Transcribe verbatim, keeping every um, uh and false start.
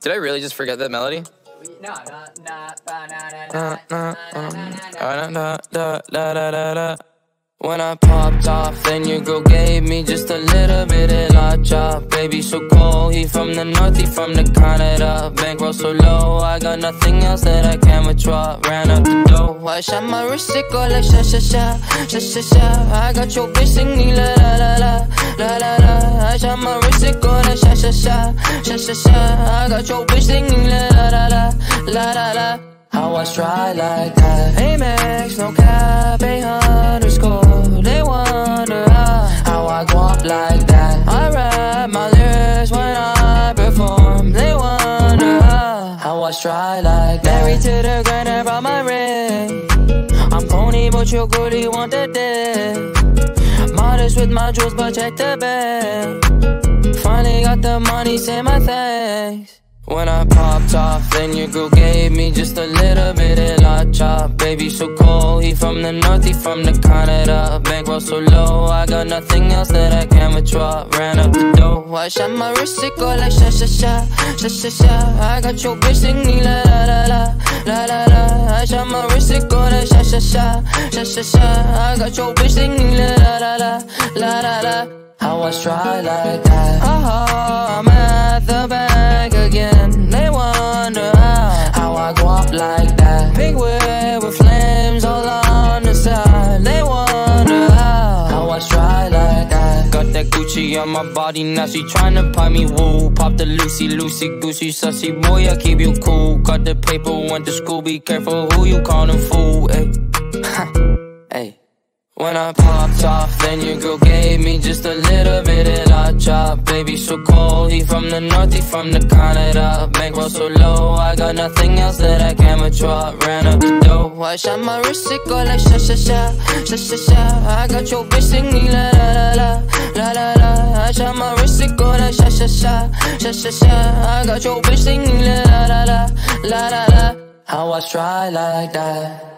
Did I really just forget that melody? No, no, no, no. When I popped off, then your girl gave me just a little bit of la chop. Baby so cold, he from the north, he from the Canada. Bankroll so low, I got nothing else that I can withdraw. Ran up the dough, I shot my wrist, it go like sha sha sha, sha sha sha. I got your bitch singing la la la la, la la la. I shot my wrist, it go like sha sha sha, sha sha sha. I got your bitch singing la la la la, la la la. How I try like that? Amex, no cap, eight underscore. They wonder how, how I go up like that. I rap my lyrics when I perform. They wonder how, how I try like that. Married to the grind, I brought my ring. I'm phony, but your goodie want the dick. Modest with my jewels, but check the bag. Finally got the money, say my thanks. When I popped off, then your girl gave me just a little bit of la chop. Baby so cold, he from the north, he from the Canada. Bankroll so low, I got nothing else that I can withdraw. Ran up the dough, I shot my wrist, it go like sha sha sha, sha sha sha. I got your bitch singing la la la la, la la la. I shot my wrist, it go like sha sha sha, sha sha sha. I got your bitch singing la la la la, la la la. How I try like that? Oh, I'm at the bank again. They wonder how, how I go up like that. Big whip with flames all on the side. They wonder how, how I try like that. Got that Gucci on my body, now she tryna pop me woo. Pop the Lucy, Lucy, Goosey, sussy boy, I keep you cool. Got the paper, went to school, be careful who you callin' fool, ayy. Ayy. When I popped off, then your girl gave me just a little bit of la chop. Baby so cold, he from the north, he from the Canada. Bankroll so low, I got nothing else that I can withdraw. Ran up the dough, I shot my wrist, it go like sha sha sha, sha sha sha. I got your bitch singing la la la la, la la la. I shot my wrist, it go like sha sha sha, sha sha sha. I got your bitch singing la la la la, la la la. How I try like that?